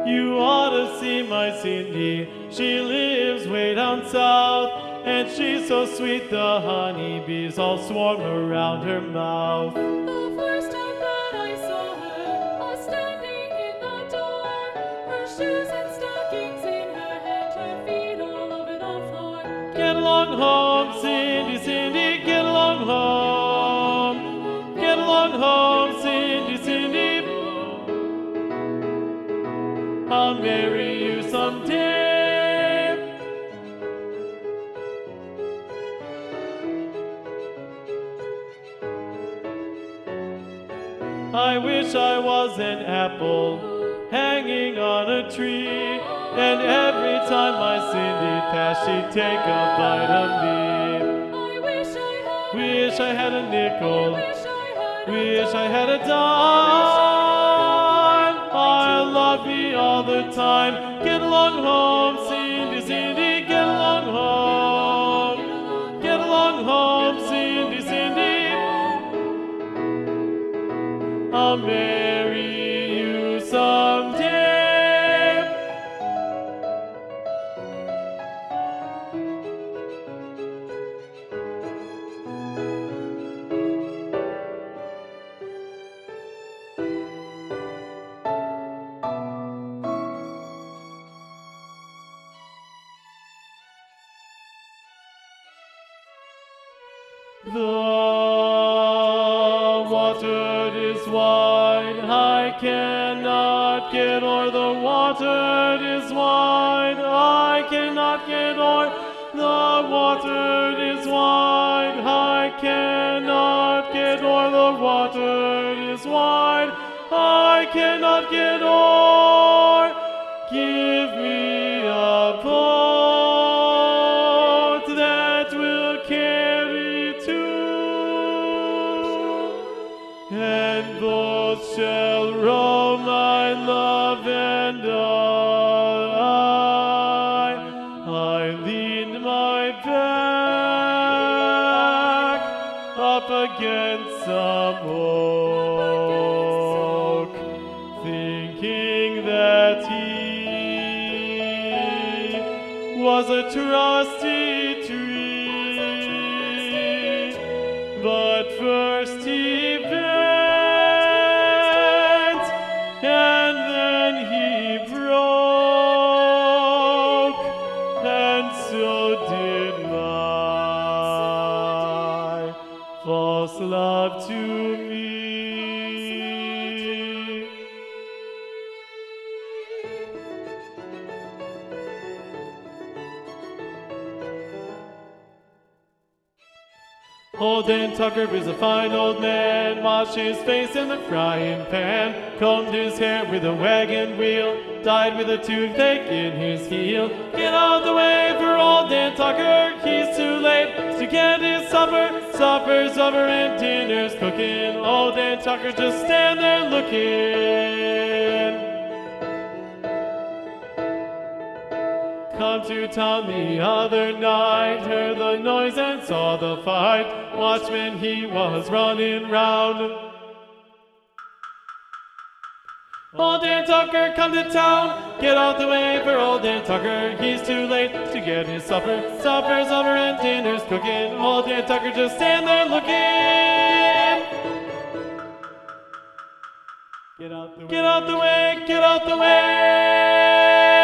You ought to see my Cindy. She lives way down south, and she's so sweet the honeybees all swarm around her mouth. The first time that I saw her, was standing in the door, her shoes and stockings in her hand, her feet all over the floor. Get along home, Cindy, Cindy, get along home. Get along home, Cindy, Cindy. I'll marry you someday. I wish I was an apple hanging on a tree, and every time my Cindy passed, she'd take a bite of me. I Wish I had a nickel. Wish I had a dime. I love me all the time. Get along home, Cindy, Cindy, get along home. Get along home, Cindy, Cindy. I'll marry you someday. The water is wide, I cannot get o'er. The water is wide, I cannot get o'er. The water is wide, I cannot get o'er. The water is wide, I cannot get o'er. Give me a boat that will carry two, and both shall row, my love and I lean my back up against some oak, thinking that he was a trusty tree, but first he bent, and then he broke, and so did my false love to me. Old Dan Tucker is a fine old man, washed his face in the frying pan, combed his hair with a wagon wheel, died with a toothache in his heel. Get out of the way for old Dan Tucker, he's too late to get his supper. Supper's over and dinner's cooking, old Dan Tucker just stand there looking. Come to town the other night, heard the noise and saw the fight. Watchman he was running round. Old Dan Tucker come to town, get out the way for old Dan Tucker, he's too late to get his supper. Supper's over and dinner's cooking, old Dan Tucker just stand there looking. Get out the way, get out the way.